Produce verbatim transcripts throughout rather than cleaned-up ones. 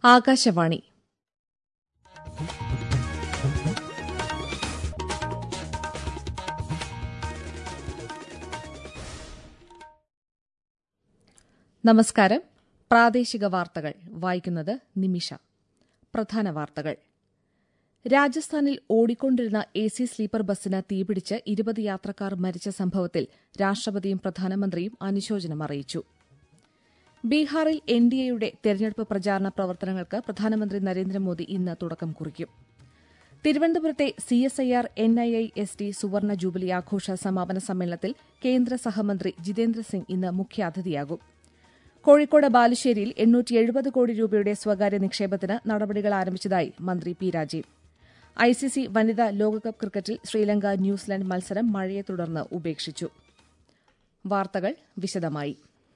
ആകാശവാണി. നമസ്കാരം. പ്രാദേശിക വാർത്തകൾ വായിക്കുന്നത് നിമിഷ. പ്രധാന വാർത്തകൾ. രാജസ്ഥാനിൽ ഓടിക്കൊണ്ടിരുന്ന എ സി സ്ലീപ്പർ ബസ്സിന് തീപിടിച്ച് ഇരുപത് യാത്രക്കാർ മരിച്ച സംഭവത്തിൽ രാഷ്ട്രപതിയും പ്രധാനമന്ത്രിയും അനുശോചനം അറിയിച്ചു. ബീഹാറിൽ എൻ ഡി എയുടെ തെരഞ്ഞെടുപ്പ് പ്രചാരണ പ്രവർത്തനങ്ങൾക്ക് പ്രധാനമന്ത്രി നരേന്ദ്രമോദി ഇന്ന് തുടക്കം കുറിക്കും. തിരുവനന്തപുരത്തെ C S I R N I I S T സുവർണ ജൂബിലി ആഘോഷ സമാപന സമ്മേളനത്തിൽ കേന്ദ്ര സഹമന്ത്രി ജിതേന്ദ്ര സിംഗ് ഇന്ന് മുഖ്യാതിഥിയാകും. കോഴിക്കോട് ബാലുശ്ശേരിയിൽ എണ്ണൂറ്റി എഴുപത് കോടി രൂപയുടെ സ്വകാര്യ നിക്ഷേപത്തിന് നടപടികൾ ആരംഭിച്ചതായി മന്ത്രി P Rajeev. I C C വനിതാ ലോകകപ്പ് ക്രിക്കറ്റിൽ ശ്രീലങ്ക ന്യൂസിലൻഡ് മത്സരം മഴയെ തുടർന്ന് ഉപേക്ഷിച്ചു. വാർത്തകൾ വിശദമായി.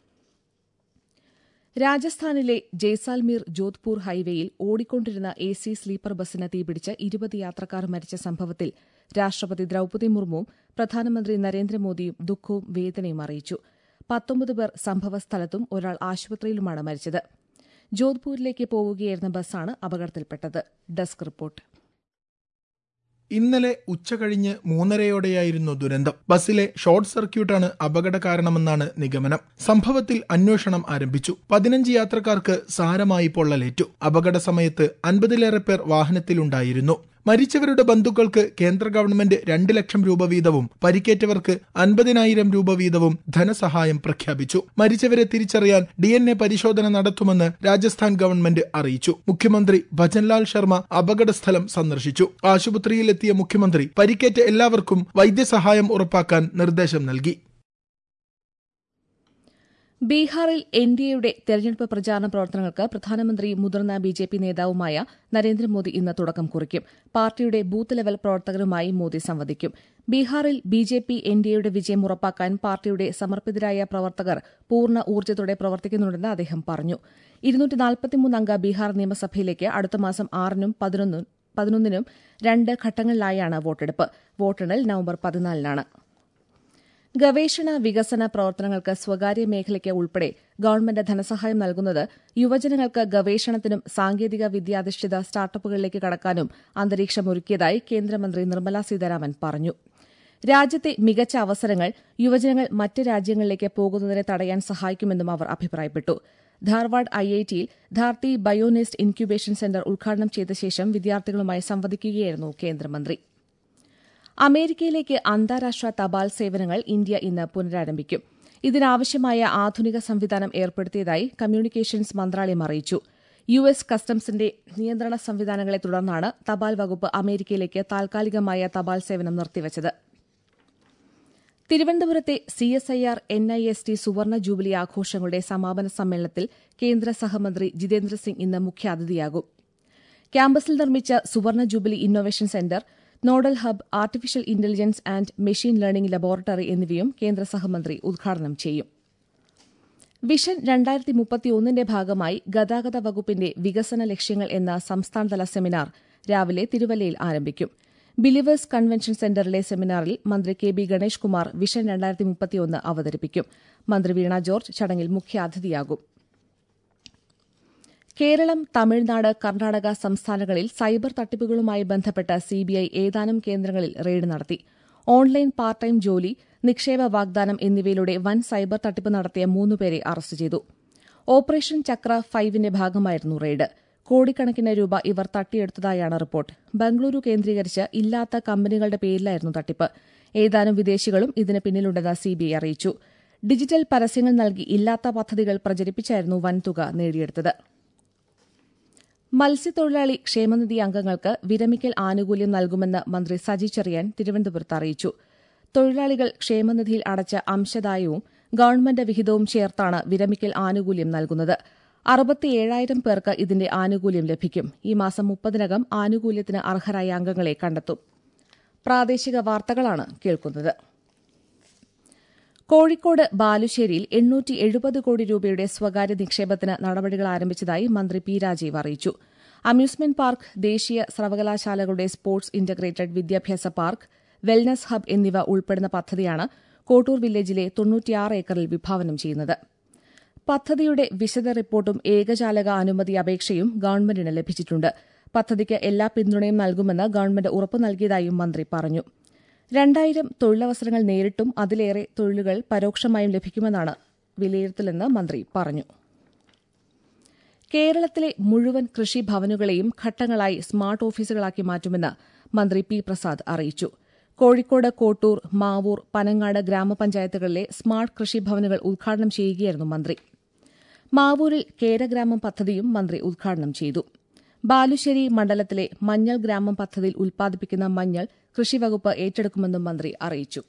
രാജസ്ഥാനിലെ ജയ്സാൽമീർ ജോധ്പൂർ ഹൈവേയിൽ ഓടിക്കൊണ്ടിരുന്ന എ സി സ്ലീപ്പർ ബസ്സിന് തീപിടിച്ച് ഇരുപത് യാത്രക്കാർ മരിച്ച സംഭവത്തിൽ രാഷ്ട്രപതി ദ്രൌപദി മുർമുവും പ്രധാനമന്ത്രി നരേന്ദ്രമോദിയും ദുഃഖവും വേദനയും അറിയിച്ചു. പത്തൊമ്പത് പേർ സംഭവസ്ഥലത്തും ഒരാൾ ആശുപത്രിയിലുമാണ് മരിച്ചത്. ജോധ്പൂരിലേക്ക് പോവുകയായിരുന്ന ബസ്സാണ് അപകടത്തിൽപ്പെട്ടത്. Desk report. ഇന്നലെ ഉച്ചകഴിഞ്ഞ് മൂന്നരയോടെയായിരുന്നു ദുരന്തം. ബസ്സിലെ ഷോർട്ട് സർക്യൂട്ടാണ് അപകട കാരണമെന്നാണ് നിഗമനം. സംഭവത്തിൽ അന്വേഷണം ആരംഭിച്ചു. പതിനഞ്ച് യാത്രക്കാർക്ക് സാരമായി പൊള്ളലേറ്റു. അപകട സമയത്ത് അൻപതിലേറെ പേർ വാഹനത്തിലുണ്ടായിരുന്നു. മരിച്ചവരുടെ ബന്ധുക്കൾക്ക് കേന്ദ്ര ഗവൺമെന്റ് രണ്ട് ലക്ഷം രൂപ വീതവും പരിക്കേറ്റവർക്ക് അൻപതിനായിരം രൂപ വീതവും ധനസഹായം പ്രഖ്യാപിച്ചു. മരിച്ചവരെ തിരിച്ചറിയാൻ ഡി എൻ എ പരിശോധന നടത്തുമെന്ന് രാജസ്ഥാൻ ഗവൺമെന്റ് അറിയിച്ചു. മുഖ്യമന്ത്രി ഭജൻലാൽ ശർമ്മ അപകടസ്ഥലം സന്ദർശിച്ചു. ആശുപത്രിയിലെത്തിയ മുഖ്യമന്ത്രി പരിക്കേറ്റ എല്ലാവർക്കും വൈദ്യസഹായം ഉറപ്പാക്കാൻ നിർദ്ദേശം നൽകി. ബീഹാറിൽ എൻ ഡി എയുടെ തെരഞ്ഞെടുപ്പ് പ്രചാരണ പ്രവർത്തനങ്ങൾക്ക് പ്രധാനമന്ത്രിയും മുതിർന്ന ബി ജെ പി നേതാവുമായ നരേന്ദ്രമോദി ഇന്ന് തുടക്കം കുറിക്കും. പാർട്ടിയുടെ ബൂത്ത് ലെവൽ പ്രവർത്തകരുമായി മോദി സംവദിക്കും. ബീഹാറിൽ B J P N D എയുടെ വിജയം ഉറപ്പാക്കാൻ പാർട്ടിയുടെ സമർപ്പിതരായ പ്രവർത്തകർ പൂർണ്ണ ഊർജ്ജത്തോടെ പ്രവർത്തിക്കുന്നുണ്ടെന്ന് അദ്ദേഹം പറഞ്ഞു. ഇരുന്നൂറ്റി നാൽപ്പത്തിമൂന്ന് അംഗ ബീഹാർ നിയമസഭയിലേക്ക് അടുത്ത മാസം ആറിനും പതിനൊന്നിനും രണ്ട് ഘട്ടങ്ങളിലായാണ് വോട്ടെടുപ്പ്. വോട്ടെണ്ണൽ നവംബർ പതിനാലിനാണ്. ഗവേഷണ വികസന പ്രവർത്തനങ്ങൾക്ക് സ്വകാര്യ മേഖലയ്ക്ക് ഉൾപ്പെടെ ഗവൺമെന്റ് ധനസഹായം നൽകുന്നത് യുവജനങ്ങൾക്ക് ഗവേഷണത്തിനും സാങ്കേതിക വിദ്യാധിഷ്ഠിത സ്റ്റാർട്ടപ്പുകളിലേക്ക് കടക്കാനും അന്തരീക്ഷമൊരുക്കിയതായി കേന്ദ്രമന്ത്രി നിർമ്മലാ സീതാരാമൻ പറഞ്ഞു. രാജ്യത്തെ മികച്ച അവസരങ്ങൾ യുവജനങ്ങൾ മറ്റ് രാജ്യങ്ങളിലേക്ക് പോകുന്നതിനെ തടയാൻ സഹായിക്കുമെന്നും അവർ അഭിപ്രായപ്പെട്ടു. ധാർവാഡ് ഐ ഐ ടിയിൽ ധാർത്തി ബയോനെസ്റ്റ് ഇൻക്യുബേഷൻ സെന്റർ ഉദ്ഘാടനം ചെയ്ത ശേഷം വിദ്യാർത്ഥികളുമായി സംവദിക്കുകയായിരുന്നു കേന്ദ്രമന്ത്രി. അമേരിക്കയിലേക്ക് അന്താരാഷ്ട്ര തപാൽ സേവനങ്ങൾ ഇന്ത്യ ഇന്ന് പുനരാരംഭിക്കും. ഇതിനാവശ്യമായ ആധുനിക സംവിധാനം ഏർപ്പെടുത്തിയതായി കമ്മ്യൂണിക്കേഷൻസ് മന്ത്രാലയം അറിയിച്ചു. യു എസ് കസ്റ്റംസിന്റെ നിയന്ത്രണ സംവിധാനങ്ങളെ തുടർന്നാണ് തപാൽ വകുപ്പ് അമേരിക്കയിലേക്ക് താൽക്കാലികമായ തപാൽ സേവനം നിർത്തിവച്ചത്. തിരുവനന്തപുരത്തെ C S I R N I S T സുവർണ ജൂബിലി ആഘോഷങ്ങളുടെ സമാപന സമ്മേളനത്തിൽ കേന്ദ്ര സഹമന്ത്രി ജിതേന്ദ്ര സിംഗ് ഇന്ന് മുഖ്യാതിഥിയാകും. ക്യാമ്പസിൽ നിർമ്മിച്ച സുവർണ jubilee innovation centre, nodal hub, artificial intelligence and machine learning laboratory എന്നിവയും കേന്ദ്ര സഹമന്ത്രി ഉദ്ഘാടനം ചെയ്യും. വിഷൻ രണ്ടായിരത്തി മുപ്പത്തിയൊന്നിന്റെ ഭാഗമായി ഗതാഗത വകുപ്പിന്റെ വികസന ലക്ഷ്യങ്ങൾ എന്ന സംസ്ഥാനതല സെമിനാർ രാവിലെ തിരുവല്ലയിൽ ആരംഭിക്കും. ബിലീവേഴ്സ് കൺവെൻഷൻ സെന്ററിലെ സെമിനാറിൽ മന്ത്രി K B Ganesh Kumar vision രണ്ടായിരത്തി മുപ്പത്തിയൊന്ന് അവതരിപ്പിക്കും. മന്ത്രി വീണ ജോർജ് ചടങ്ങിൽ മുഖ്യാതിഥിയാകും. കേരളം, തമിഴ്നാട്, കർണാടക സംസ്ഥാനങ്ങളിൽ സൈബർ തട്ടിപ്പുകളുമായി ബന്ധപ്പെട്ട് സിബിഐ ഏതാനും കേന്ദ്രങ്ങളിൽ റെയ്ഡ് നടത്തി. ഓൺലൈൻ പാർട്ട് ടൈം ജോലി, നിക്ഷേപ വാഗ്ദാനം എന്നിവയിലൂടെ വൻ സൈബർ തട്ടിപ്പ് നടത്തിയ മൂന്നുപേരെ അറസ്റ്റ് ചെയ്തു. ഓപ്പറേഷൻ ചക്ര ഫൈവിന്റെ ഭാഗമായിരുന്നു റെയ്ഡ്. കോടിക്കണക്കിന് രൂപ ഇവർ തട്ടിയെടുത്തതായാണ് റിപ്പോർട്ട്. ബംഗളൂരു കേന്ദ്രീകരിച്ച് ഇല്ലാത്ത കമ്പനികളുടെ പേരിലായിരുന്നു തട്ടിപ്പ്. ഏതാനും വിദേശികളും ഇതിന് പിന്നിലുണ്ടെന്ന് സിബിഐ അറിയിച്ചു. ഡിജിറ്റൽ പരസ്യങ്ങൾ നൽകി ഇല്ലാത്ത പദ്ധതികൾ പ്രചരിപ്പിച്ചായിരുന്നു വൻതുക നേടിയെടുത്തത്. മത്സ്യത്തൊഴിലാളി ക്ഷേമനിധി അംഗങ്ങൾക്ക് വിരമിക്കൽ ആനുകൂല്യം നൽകുമെന്ന് മന്ത്രി സജി ചെറിയാൻ തിരുവനന്തപുരത്ത് അറിയിച്ചു. തൊഴിലാളികൾ ക്ഷേമനിധിയിൽ അടച്ച അംശദായവും ഗവൺമെന്റ് വിഹിതവും ചേർത്താണ് വിരമിക്കൽ ആനുകൂല്യം നൽകുന്നത്. അറുപത്തിയേഴായിരം പേർക്ക് ഇതിന്റെ ആനുകൂല്യം ലഭിക്കും. ഈ മാസം മുപ്പതിനകം ആനുകൂല്യത്തിന് അർഹരായ അംഗങ്ങളെ കണ്ടെത്തും. പ്രാദേശിക വാർത്തകളാണ് കേൾക്കുന്നത്. കോഴിക്കോട് ബാലുശ്ശേരിയിൽ എണ്ണൂറ്റി എഴുപത് കോടി രൂപയുടെ സ്വകാര്യ നിക്ഷേപത്തിന് നടപടികൾ ആരംഭിച്ചതായി മന്ത്രി പി രാജീവ് അറിയിച്ചു. അമ്യൂസ്മെന്റ് പാർക്ക്, ദേശീയ സർവകലാശാലകളുടെ സ്പോർട്സ് ഇന്റഗ്രേറ്റഡ് വിദ്യാഭ്യാസ പാർക്ക്, വെൽനസ് ഹബ് എന്നിവ ഉൾപ്പെടുന്ന പദ്ധതിയാണ് കോട്ടൂർ വില്ലേജിലെ തൊണ്ണൂറ്റിയാറ് ഏക്കറിൽ വിഭാവനം ചെയ്യുന്നത്. പദ്ധതിയുടെ വിശദ റിപ്പോർട്ടും ഏകജാലക അനുമതി അപേക്ഷയും ഗവൺമെന്റിന് ലഭിച്ചിട്ടുണ്ട്. പദ്ധതിക്ക് എല്ലാ പിന്തുണയും നൽകുമെന്ന് ഗവൺമെന്റ് ഉറപ്പു നൽകിയതായും മന്ത്രി പറഞ്ഞു. രണ്ടായിരം തൊഴിലവസരങ്ങൾ നേരിട്ടും അതിലേറെ തൊഴിലുകൾ പരോക്ഷമായും ലഭിക്കുമെന്നാണ് വിലയിരുത്തലെന്ന് മന്ത്രി പറഞ്ഞു. കേരളത്തിലെ മുഴുവൻ കൃഷിഭവനുകളെയും ഘട്ടങ്ങളായി സ്മാർട്ട് ഓഫീസുകളാക്കി മാറ്റുമെന്ന് മന്ത്രി പി പ്രസാദ് അറിയിച്ചു. കോഴിക്കോട് കോട്ടൂർ, മാവൂർ, പനങ്ങാട് ഗ്രാമപഞ്ചായത്തുകളിലെ സ്മാർട്ട് കൃഷിഭവനുകൾ ഉദ്ഘാടനം ചെയ്യുകയായിരുന്നു മന്ത്രി. മാവൂരിൽ കേരഗ്രാമം പദ്ധതിയും മന്ത്രി ഉദ്ഘാടനം ചെയ്തു. ബാലുശ്ശേരി മണ്ഡലത്തിലെ മഞ്ഞൾ ഗ്രാമം പദ്ധതിയിൽ ഉൽപ്പാദിപ്പിക്കുന്ന മഞ്ഞൾ കൃഷിവകുപ്പ് ഏറ്റെടുക്കുമെന്നും മന്ത്രി അറിയിച്ചു.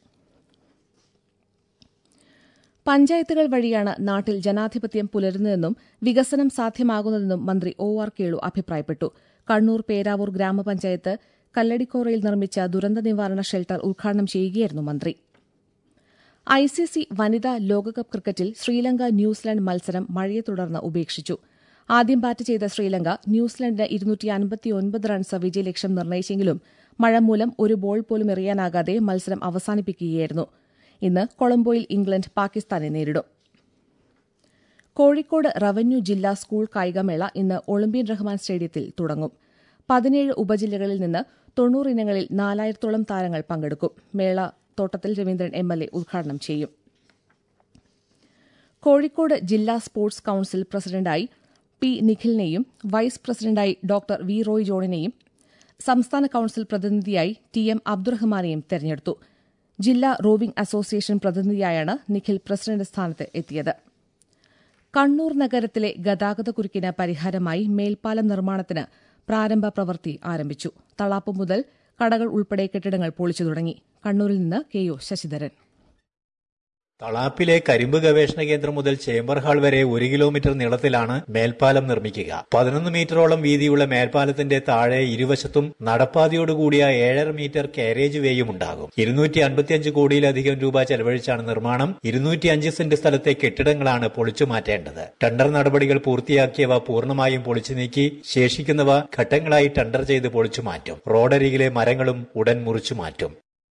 പഞ്ചായത്തുകൾ വഴിയാണ് നാട്ടിൽ ജനാധിപത്യം പുലരുന്നതെന്നും വികസനം സാധ്യമാകുന്നതെന്നും മന്ത്രി ഒ ആർ കേളു അഭിപ്രായപ്പെട്ടു. കണ്ണൂർ പേരാവൂർ ഗ്രാമപഞ്ചായത്ത് കല്ലടിക്കോറയിൽ നിർമ്മിച്ച ദുരന്ത നിവാരണ ഷെൽട്ടർ ഉദ്ഘാടനം ചെയ്യുകയായിരുന്നു മന്ത്രി. ഐസിസി വനിതാ ലോകകപ്പ് ക്രിക്കറ്റിൽ ശ്രീലങ്ക ന്യൂസിലാൻഡ് മത്സരം മഴയെ തുടർന്ന് ഉപേക്ഷിച്ചു. ആദ്യം ബാറ്റ് ചെയ്ത ശ്രീലങ്ക ന്യൂസിലൻഡിന് ഇരുന്നൂറ്റി അൻപത്തിയൊൻപത് റൺസ് വിജയലക്ഷ്യം നിർണ്ണയിച്ചെങ്കിലും മഴ മൂലം ഒരു ബോൾ പോലും എറിയാനാകാതെ മത്സരം അവസാനിപ്പിക്കുകയായിരുന്നു. ഇന്ന് കൊളംബോയിൽ ഇംഗ്ലണ്ട് പാകിസ്ഥാനെ നേരിടും. കോഴിക്കോട് റവന്യൂ ജില്ലാ സ്കൂൾ കായികമേള ഇന്ന് ഒളിമ്പ്യൻ റഹ്മാൻ സ്റ്റേഡിയത്തിൽ തുടങ്ങും. പതിനേഴ് ഉപജില്ലകളിൽ നിന്ന് തൊണ്ണൂറ് ഇനങ്ങളിൽ നാലായിരത്തോളം താരങ്ങൾ പങ്കെടുക്കും. മേള Thottathil Raveendran M L A ഉദ്ഘാടനം ചെയ്യും. കോഴിക്കോട് ജില്ലാ സ്പോർട്സ് കൌൺസിൽ പ്രസിഡന്റായി പി നിഖിലിനെയും വൈസ് പ്രസിഡന്റായി ഡോക്ടർ വി റോയ് ജോണിനെയും സംസ്ഥാന കൌൺസിൽ പ്രതിനിധിയായി ടി എം അബ്ദുറഹ്മാനെയും തെരഞ്ഞെടുത്തു. ജില്ലാ റോവിംഗ് അസോസിയേഷൻ പ്രതിനിധിയായാണ് നിഖിൽ പ്രസിഡന്റ് സ്ഥാനത്ത് എത്തിയത്. കണ്ണൂർ നഗരത്തിലെ ഗതാഗതക്കുരുക്കിന് പരിഹാരമായി മേൽപ്പാലം നിർമ്മാണത്തിന് പ്രാരംഭ പ്രവൃത്തി ആരംഭിച്ചു. തളാപ്പ് മുതൽ കടകൾ ഉൾപ്പെടെ കെട്ടിടങ്ങൾ പൊളിച്ചു തുടങ്ങി. കണ്ണൂരിൽ നിന്ന് കെ ഒ ശശിധരൻ. തളാപ്പിലെ കരിമ്പ് ഗവേഷണ കേന്ദ്രം മുതൽ ചേംബർ ഹാൾ വരെ ഒരു കിലോമീറ്റർ നീളത്തിലാണ് മേൽപ്പാലം നിർമ്മിക്കുക. പതിനൊന്ന് മീറ്ററോളം വീതിയുള്ള മേൽപ്പാലത്തിന്റെ താഴെ ഇരുവശത്തും നടപ്പാതയോടുകൂടിയ ഏഴര മീറ്റർ കാരേജ് വേയും ഉണ്ടാകും. ഇരുന്നൂറ്റി അൻപത്തിയഞ്ച് കോടിയിലധികം രൂപ ചെലവഴിച്ചാണ് നിർമ്മാണം. ഇരുന്നൂറ്റി അഞ്ച് സെന്റ് സ്ഥലത്തെ കെട്ടിടങ്ങളാണ് പൊളിച്ചു മാറ്റേണ്ടത്. ടെൻഡർ നടപടികൾ പൂർത്തിയാക്കിയവ പൂർണ്ണമായും പൊളിച്ചു നീക്കി ശേഷിക്കുന്നവ ഘട്ടങ്ങളായി ടെൻഡർ ചെയ്ത് പൊളിച്ചു മാറ്റും. റോഡരികിലെ മരങ്ങളും ഉടൻ മുറിച്ചു മാറ്റും.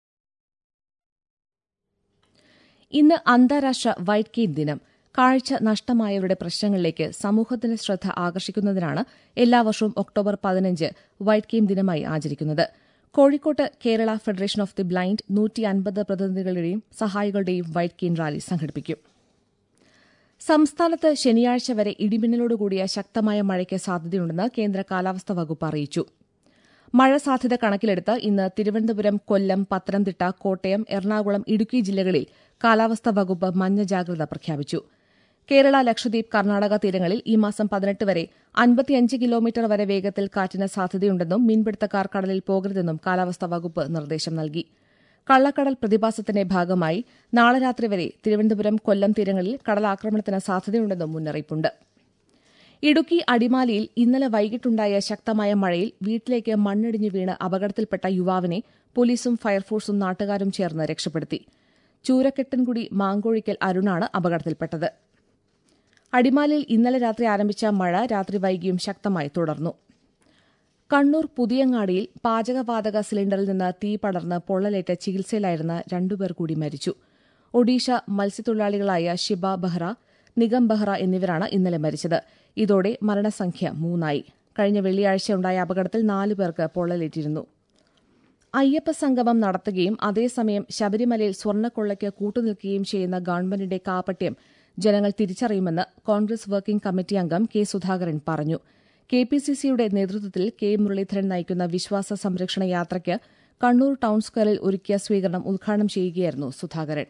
ഇന്ന് അന്താരാഷ്ട്ര വൈറ്റ് കെയിൻ ദിനം. കാഴ്ച നഷ്ടമായവരുടെ പ്രശ്നങ്ങളിലേക്ക് സമൂഹത്തിന്റെ ശ്രദ്ധ ആകർഷിക്കുന്നതിനാണ് എല്ലാ വർഷവും ഒക്ടോബർ പതിനഞ്ച് വൈറ്റ് കെയിൻ ദിനമായി ആചരിക്കുന്നത്. കോഴിക്കോട്ട് Kerala federation of the blind നൂറ്റി അൻപത് പ്രതിനിധികളുടെയും സഹായികളുടെയും വൈറ്റ് കെയിൻ റാലി സംഘടിപ്പിക്കും. സംസ്ഥാനത്ത് ശനിയാഴ്ച വരെ ഇടിമിന്നലോടുകൂടിയ ശക്തമായ മഴയ്ക്ക് സാധ്യതയുണ്ടെന്ന് കേന്ദ്ര കാലാവസ്ഥാ വകുപ്പ് അറിയിച്ചു. മഴ സാധ്യത കണക്കിലെടുത്ത് ഇന്ന് തിരുവനന്തപുരം, കൊല്ലം, പത്തനംതിട്ട, കോട്ടയം, എറണാകുളം, ഇടുക്കി ജില്ലകളിൽ കാലാവസ്ഥാ വകുപ്പ് മഞ്ഞ ജാഗ്രത പ്രഖ്യാപിച്ചു. കേരള, ലക്ഷദ്വീപ്, കർണാടക തീരങ്ങളിൽ ഈ മാസം പതിനെട്ട് വരെ അൻപത്തിയഞ്ച് കിലോമീറ്റർ വരെ വേഗത്തിൽ കാറ്റിന് സാധ്യതയുണ്ടെന്നും മീൻപിടുത്തക്കാർ കടലിൽ പോകരുതെന്നും കാലാവസ്ഥാ വകുപ്പ് നിർദ്ദേശം നൽകി. കള്ളക്കടൽ പ്രതിഭാസത്തിന്റെ ഭാഗമായി നാളെ രാത്രി വരെ തിരുവനന്തപുരം, കൊല്ലം തീരങ്ങളിൽ കടലാക്രമണത്തിന് സാധ്യതയുണ്ടെന്നും മുന്നറിയിപ്പുണ്ട്. ഇടുക്കി അടിമാലിയിൽ ഇന്നലെ വൈകിട്ടുണ്ടായ ശക്തമായ മഴയിൽ വീട്ടിലേക്ക് മണ്ണിടിഞ്ഞു വീണ് അപകടത്തിൽപ്പെട്ട യുവാവിനെ പോലീസും ഫയർഫോഴ്സും നാട്ടുകാരും ചേർന്ന് രക്ഷപ്പെടുത്തി. ചൂരക്കെട്ടൻകുടി മാങ്കോഴിക്കൽ അരുണാണ് അപകടത്തിൽപ്പെട്ടത്. അടിമാലിയിൽ ഇന്നലെ രാത്രി ആരംഭിച്ച മഴ രാത്രി വൈകിയും ശക്തമായി തുടർന്നു. കണ്ണൂർ പുതിയങ്ങാടിയിൽ പാചകവാതക സിലിണ്ടറിൽ നിന്ന് തീ പടർന്ന് പൊള്ളലേറ്റ് ചികിത്സയിലായിരുന്ന രണ്ടുപേർ കൂടി മരിച്ചു. ഒഡീഷ മത്സ്യത്തൊഴിലാളികളായ ഷിബ ബെഹ്റ, നിഗം ബെഹ്റ എന്നിവരാണ് ഇന്നലെ മരിച്ചത്. ഇതോടെ മരണസംഖ്യ മൂന്നായി. കഴിഞ്ഞ വെള്ളിയാഴ്ചയുണ്ടായ അപകടത്തിൽ നാലു പേർക്ക് പൊള്ളലേറ്റിരുന്നു. അയ്യപ്പ സംഗമം നടത്തുകയും അതേസമയം ശബരിമലയിൽ സ്വർണ്ണക്കൊള്ളയ്ക്ക് കൂട്ടുനിൽക്കുകയും ചെയ്യുന്ന ഗവൺമെന്റിന്റെ കാപട്യം ജനങ്ങൾ തിരിച്ചറിയുമെന്ന് കോൺഗ്രസ് വർക്കിംഗ് കമ്മിറ്റി അംഗം കെ സുധാകരൻ പറഞ്ഞു. കെ പി സി സിയുടെ നേതൃത്വത്തിൽ കെ മുരളീധരൻ നയിക്കുന്ന വിശ്വാസ സംരക്ഷണ യാത്രയ്ക്ക് കണ്ണൂർ ടൌൺ സ്ക്വയറിൽ ഒരുക്കിയ സ്വീകരണം ഉദ്ഘാടനം ചെയ്യുകയായിരുന്നു സുധാകരൻ.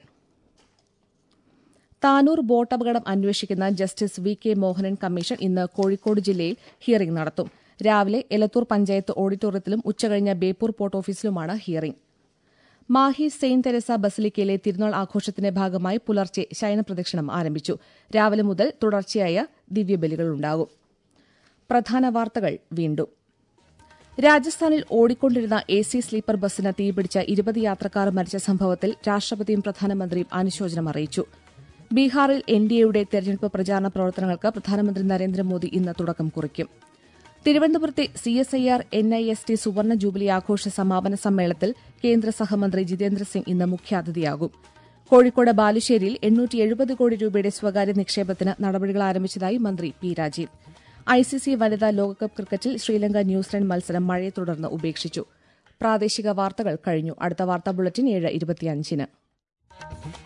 താനൂർ ബോട്ടപകടം അന്വേഷിക്കുന്ന justice V K Mohanan commission ഇന്ന് കോഴിക്കോട് ജില്ലയിൽ ഹിയറിംഗ് നടത്തും. രാവിലെ എലത്തൂർ പഞ്ചായത്ത് ഓഡിറ്റോറിയത്തിലും ഉച്ചകഴിഞ്ഞ് ബേപ്പൂർ പോർട്ട് ഓഫീസിലുമാണ് ഹിയറിംഗ്. മാഹി സെയിന്റ് തെരേസ ബസിലിക്കയിലെ തിരുനാൾ ആഘോഷത്തിന്റെ ഭാഗമായി പുലർച്ചെ ശയനപ്രദക്ഷിണം ആരംഭിച്ചു. രാവിലെ മുതൽ തുടർച്ചയായ ദിവ്യബലികളുണ്ടാകും. പ്രധാന വാർത്തകൾ വീണ്ടും. രാജസ്ഥാനിൽ ഓടിക്കൊണ്ടിരുന്ന എ സി സ്ലീപ്പർ ബസിന് തീപിടിച്ച ഇരുപത് യാത്രക്കാർ മരിച്ച സംഭവത്തിൽ രാഷ്ട്രപതിയും പ്രധാനമന്ത്രിയും അനുശോചനം അറിയിച്ചു. ബീഹാറിൽ എൻ ഡി എയുടെ തെരഞ്ഞെടുപ്പ് പ്രചാരണ പ്രവർത്തനങ്ങൾക്ക് പ്രധാനമന്ത്രി നരേന്ദ്രമോദി ഇന്ന് തുടക്കം കുറിക്കും. തിരുവനന്തപുരത്തെ C S I R N I S T സുവർണ ജൂബിലി ആഘോഷ സമാപന സമ്മേളനത്തിൽ കേന്ദ്ര സഹമന്ത്രി ജിതേന്ദ്ര സിംഗ് ഇന്ന് മുഖ്യാതിഥിയാകും. കോഴിക്കോട് ബാലുശ്ശേരിയിൽ എണ്ണൂറ്റി എഴുപത് കോടി രൂപയുടെ സ്വകാര്യ നിക്ഷേപത്തിന് നടപടികൾ ആരംഭിച്ചതായി മന്ത്രി പി രാജീവ്. ഐസിസി വനിതാ ലോകകപ്പ് ക്രിക്കറ്റിൽ ശ്രീലങ്ക ന്യൂസിലൻഡ് മത്സരം മഴയെ തുടർന്ന് ഉപേക്ഷിച്ചു. പ്രാദേശിക വാർത്തകൾ കഴിഞ്ഞു. അടുത്ത വാർത്താ ബുള്ളറ്റിൻ ഏഴ് ഇരുപത്തിയഞ്ചിന്.